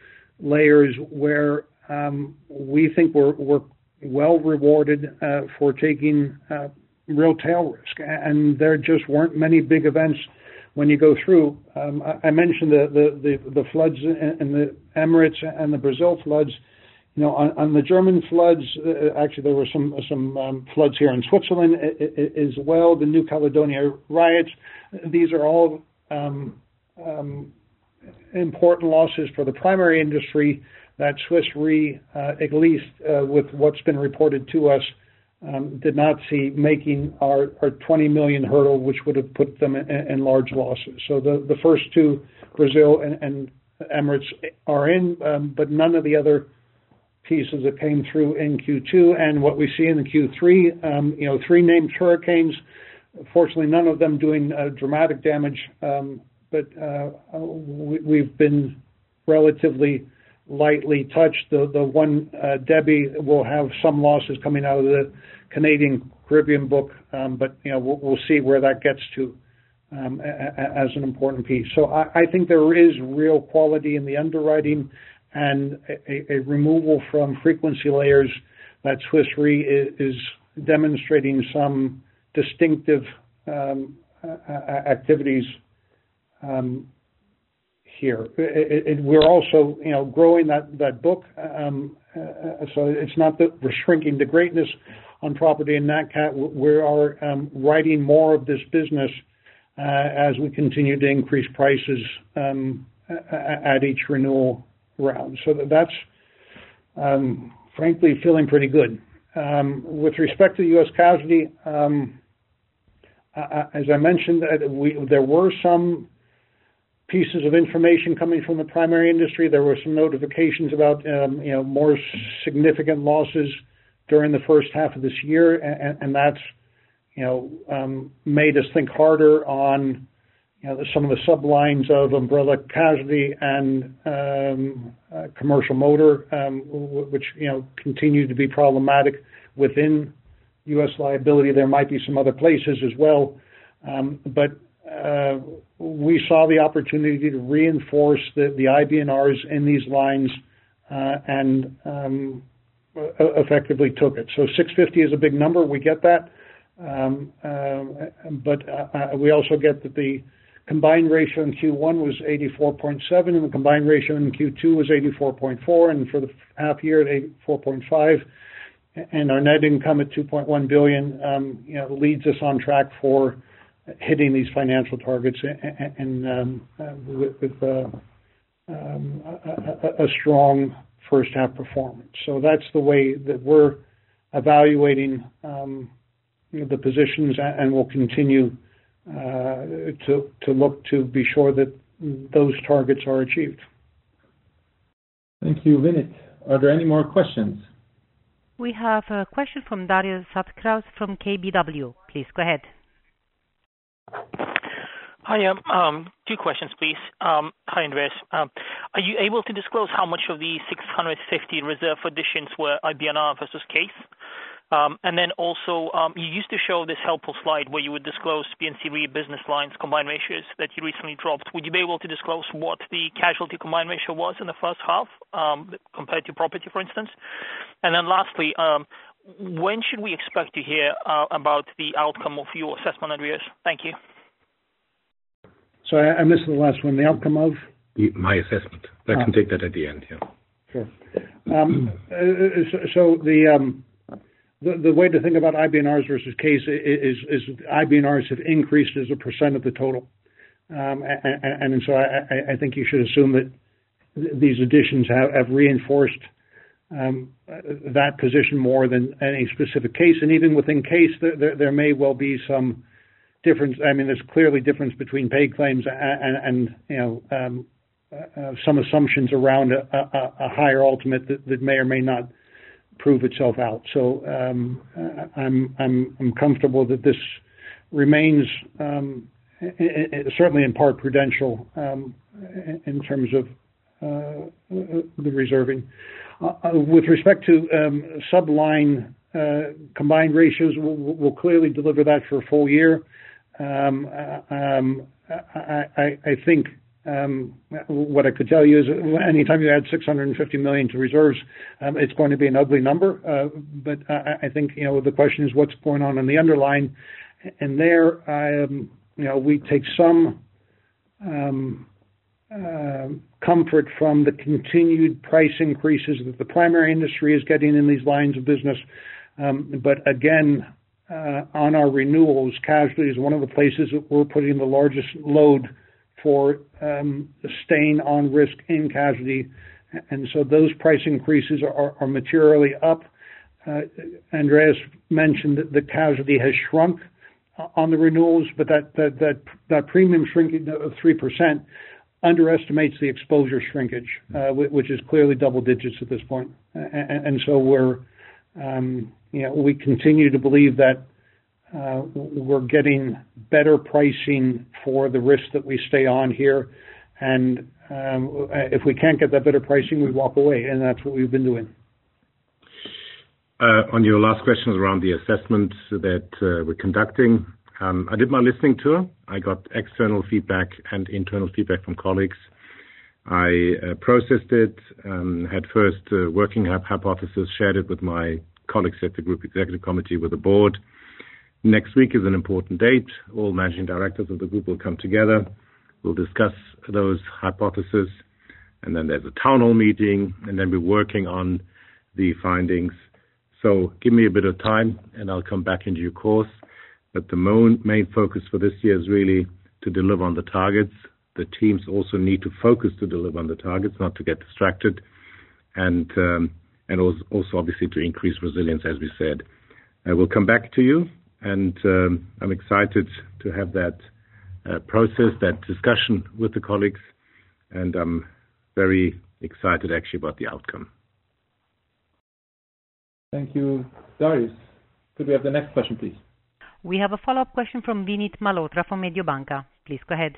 Speaker 2: layers where um, we think we're, we're well rewarded uh, for taking uh, real tail risk, and there just weren't many big events when you go through. Um, I, I mentioned the, the, the, the floods in the Emirates and the Brazil floods. You know, on, on the German floods, uh, actually there were some some um, floods here in Switzerland as well. The New Caledonia riots. These are all um, um, important losses for the primary industry that Swiss Re, uh, at least uh, with what's been reported to us, um, did not see making our, our twenty million hurdle, which would have put them in, in large losses. So the, the first two, Brazil and, and Emirates, are in, um, but none of the other pieces that came through in Q two. And what we see in the Q three, um, you know, three named hurricanes, fortunately none of them doing uh, dramatic damage, um, but uh, we, we've been relatively lightly touched. The the one, uh, Debbie, will have some losses coming out of the Canadian Caribbean book, um, but you know we'll, we'll see where that gets to um, a, a, as an important piece. So I, I think there is real quality in the underwriting and a, a removal from frequency layers that Swiss Re is, is demonstrating some distinctive um, activities um, here. It, it, we're also, you know, growing that that book, um, uh, so it's not that we're shrinking to greatness on property and Nat Cat. We are um, writing more of this business uh, as we continue to increase prices um, at each renewal round. So that's um, frankly feeling pretty good. Um, with respect to U S casualty, um, uh, as I mentioned, uh, we, there were some pieces of information coming from the primary industry. There were some notifications about um, you know more significant losses during the first half of this year, and, and that's you know um, made us think harder on you know some of the sublines of umbrella casualty and um, uh, commercial motor, um, which you know continue to be problematic within U S liability. There might be some other places as well, um, but uh, we saw the opportunity to reinforce the, the I B N Rs in these lines uh, and um, effectively took it. So six fifty is a big number. We get that. Um, uh, but uh, we also get that the combined ratio in Q one was eighty-four point seven and the combined ratio in Q two was eighty-four point four, and for the half year at eighty-four point five. And our net income at two point one billion dollars um, you know, leads us on track for hitting these financial targets and, and um, uh, with, with uh, um, a, a strong first half performance. So that's the way that we're evaluating um, you know, the positions, and we'll continue uh, to to look to be sure that those targets are achieved.
Speaker 3: Thank you, Vinit. Are there any more questions?
Speaker 4: We have a question from Darius Satkauskas from K B W. Please go ahead.
Speaker 11: Hi, um, um, two questions, please. Um, hi, Andreas. Um, are you able to disclose how much of the six hundred fifty reserve additions were I B N R versus case? Um, and then also, um, you used to show this helpful slide where you would disclose P and C Re business lines combined ratios that you recently dropped. Would you be able to disclose what the casualty combined ratio was in the first half um, compared to property, for instance? And then lastly, um, when should we expect to hear uh, about the outcome of your assessment, Andreas? Thank you.
Speaker 2: So I, I missed the last one. The outcome of?
Speaker 1: The, my assessment. I can ah. take that at the end, yeah.
Speaker 2: Sure. Um, so, so the... Um, The, the way to think about I B N Rs versus case is, is, is I B N Rs have increased as a percent of the total. Um, and, and, and so I, I think you should assume that th- these additions have, have reinforced um, that position more than any specific case. And even within case, there, there, there may well be some difference. I mean, there's clearly difference between paid claims and, and, and you know, um, uh, some assumptions around a, a, a higher ultimate that, that may or may not prove itself out. So um, I'm I'm I'm comfortable that this remains um, I- I- certainly in part prudential um, in terms of uh, the reserving. Uh, with respect to um, subline uh, combined ratios, we'll, we'll clearly deliver that for a full year. Um, um, I, I, I think. Um, what I could tell you is anytime you add six hundred fifty million to reserves, um, it's going to be an ugly number. Uh, but I, I think, you know, the question is what's going on in the underlying. And there, I, um, you know, we take some um, uh, comfort from the continued price increases that the primary industry is getting in these lines of business. Um, but again, uh, on our renewals, casualty is one of the places that we're putting the largest load for um, staying on risk in casualty. And so those price increases are, are materially up. Uh, Andreas mentioned that the casualty has shrunk on the renewals, but that, that, that, that premium shrinkage of three percent underestimates the exposure shrinkage, uh, which is clearly double digits at this point. And, and so we're, um, you know, we continue to believe that Uh, we're getting better pricing for the risk that we stay on here. And um, if we can't get that better pricing, we walk away. And that's what we've been doing.
Speaker 1: Uh, on your last questions around the assessment that uh, we're conducting, um, I did my listening tour. I got external feedback and internal feedback from colleagues. I uh, processed it, um, had first uh, working hypothesis, shared it with my colleagues at the Group Executive Committee, with the board. Next week is an important date. All managing directors of the group will come together. We'll discuss those hypotheses, and then there's a town hall meeting, and then we're working on the findings. So give me a bit of time, and I'll come back in due course. But the main focus for this year is really to deliver on the targets. The teams also need to focus to deliver on the targets, not to get distracted, and um, and also obviously to increase resilience, as we said. Uh, we'll come back to you, and um, I'm excited to have that uh, process, that discussion with the colleagues, and I'm very excited actually about the outcome.
Speaker 3: Thank you, Darius. Could we have the next question, please?
Speaker 4: We have a follow-up question from Vinit Malhotra from Mediobanca. Please go ahead.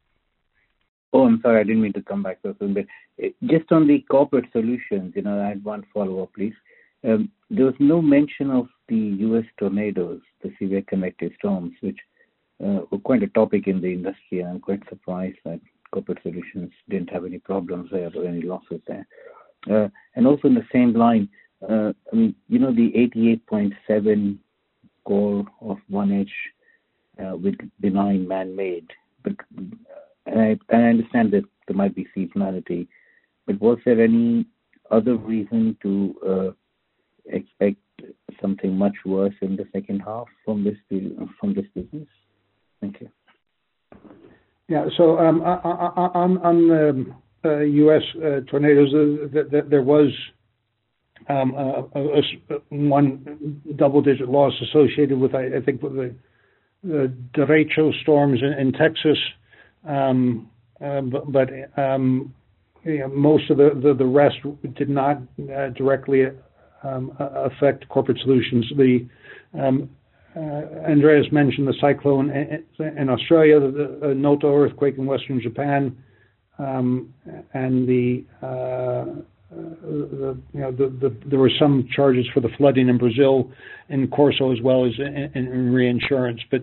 Speaker 10: Oh, I'm sorry, I didn't mean to come back so soon, but just on the corporate solutions, you know, I had one follow-up, please. Um, there was no mention of the U S tornadoes, the severe convective storms, which uh, were quite a topic in the industry, and I'm quite surprised that corporate solutions didn't have any problems there or any losses there. Uh, and also in the same line, uh, I mean, you know, the eighty-eight point seven core of one H uh, with benign man-made, but and I, and I understand that there might be seasonality, but was there any other reason to uh, expect something much worse in the second half from this from this business? Thank you.
Speaker 2: Yeah. So um, on on the uh, U S uh, tornadoes, uh, th- th- there was um, a, a, a one double-digit loss associated with, I, I think, with the, the derecho storms in, in Texas. Um, uh, but but um, you know, most of the, the, the rest did not uh, directly um, affect corporate solutions. The um, uh, Andreas mentioned the cyclone in, in Australia, the, the Noto earthquake in Western Japan, um, and the, uh, the you know the, the, there were some charges for the flooding in Brazil, in Corso as well as in, in, in reinsurance, but.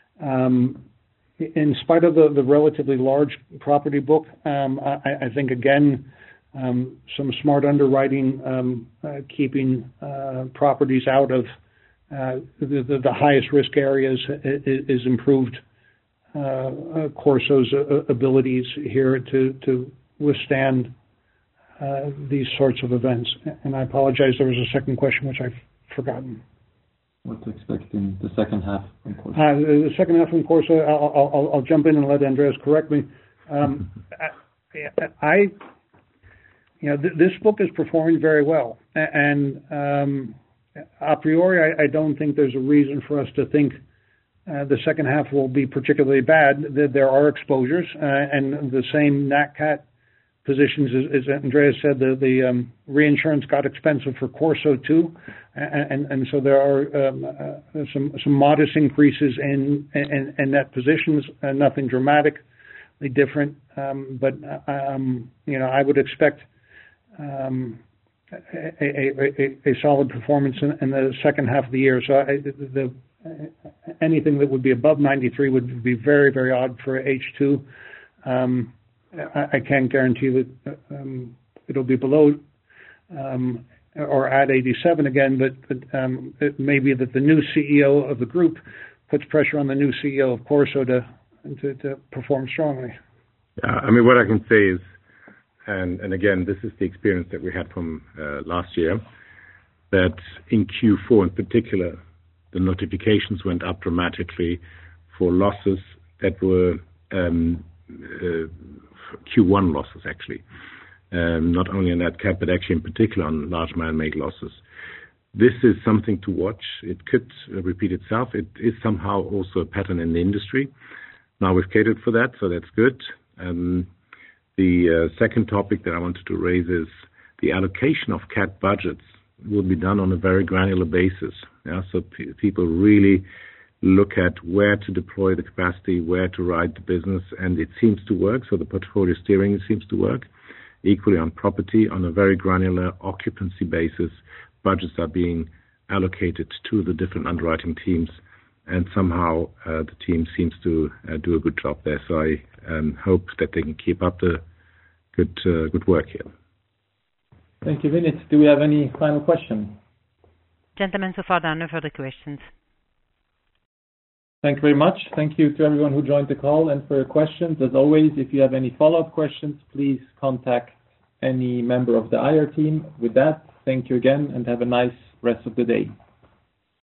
Speaker 2: Um, In spite of the, the relatively large property book, um, I, I think, again, um, some smart underwriting, um, uh, keeping uh, properties out of uh, the, the, the highest risk areas is, is improved uh, uh, Corso's uh, abilities here to, to withstand uh, these sorts of events. And I apologize, there was a second question which I've forgotten.
Speaker 3: What to expect in the second half from Corso?
Speaker 2: Uh, the second half from Corso, I'll, I'll, I'll jump in and let Andreas correct me. Um, I, I, you know, th- this book is performing very well, and um, a priori, I, I don't think there's a reason for us to think uh, the second half will be particularly bad. There are exposures, uh, and the same Nat Cat positions, as, as Andreas said, the, the um, reinsurance got expensive for Corso too, and, and, and so there are um, uh, some some modest increases in in, in net positions, uh, nothing dramatically different, um, but um, you know I would expect um, a, a, a, a solid performance in, in the second half of the year. So I, the, anything that would be above ninety-three would be very very odd for H two. Um, I can't guarantee that um, it'll be below um, or at eighty-seven again, but, but um, it may be that the new C E O of the group puts pressure on the new C E O of Corso to to, to perform strongly.
Speaker 1: Yeah, I mean, what I can say is, and, and again, this is the experience that we had from uh, last year, that in Q four in particular, the notifications went up dramatically for losses that were um, uh, Q one losses, actually, um, not only on that cap, but actually in particular on large man-made losses. This is something to watch. It could uh, repeat itself. It is somehow also a pattern in the industry. Now we've catered for that, so that's good. Um, the uh, second topic that I wanted to raise is the allocation of cat budgets will be done on a very granular basis. Yeah? So p- people really look at where to deploy the capacity, where to ride the business, and it seems to work. So the portfolio steering seems to work. Equally on property, on a very granular occupancy basis, budgets are being allocated to the different underwriting teams, and somehow uh, the team seems to uh, do a good job there. So I um, hope that they can keep up the good uh, good work here.
Speaker 3: Thank you, Vinit. Do we have any final question?
Speaker 4: Gentlemen, so far there are no further questions.
Speaker 3: Thank you very much. Thank you to everyone who joined the call and for your questions. As always, if you have any follow-up questions, please contact any member of the I R team. With that, thank you again and have a nice rest of the day.